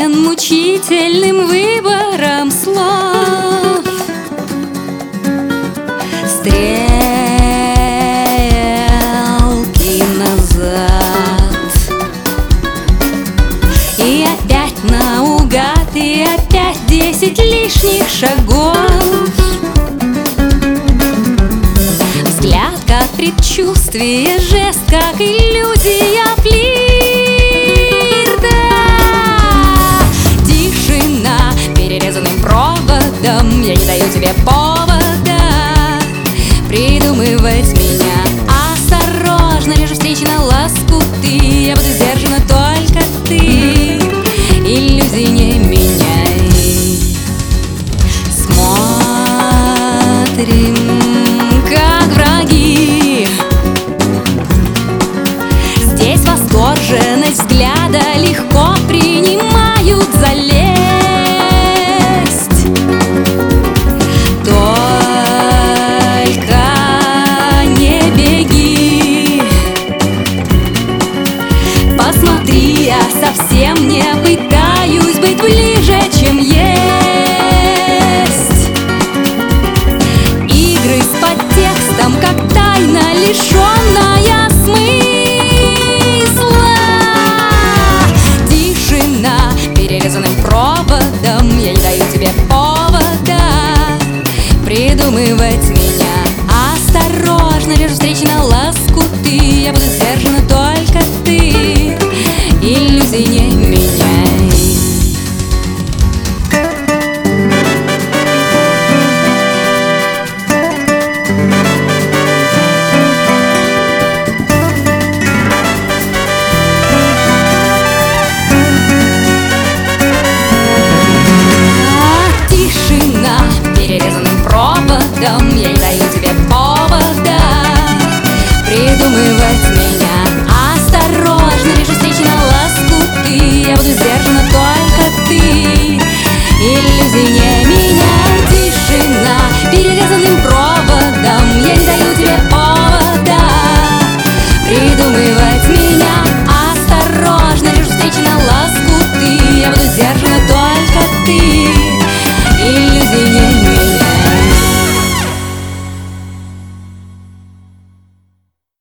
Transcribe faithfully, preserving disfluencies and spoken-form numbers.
измучен мучительным выбором слов. Стрелки назад, и опять наугад, и опять десять лишних шагов. Взгляд как предчувствие, жест как иллюзия флирта. Тишина перерезанным проводом, я не даю тебе повода придумывать меня. Осторожно, лишь встречи на лоскуты, я буду сдержана, только ты иллюзий не меняй. Смотрим, как враги. Здесь восторженность взгляда легко принимают за лесть. Только не беги. Посмотри, я совсем не пытаюсь быть ближе, чем есть. Игры с подтекстом, как тайна, лишенная смысла. Тишина перерезанным проводом, я не даю тебе повода придумывать меня. Осторожно, лишь встречи на лоскуты, я буду сдержана, только ты иллюзий не меняй. Перерезанным проводом, я не даю тебе повода придумывать меня. Осторожно, лишь встречи на лоскуты, я буду сдержана, только ты иллюзий не меня.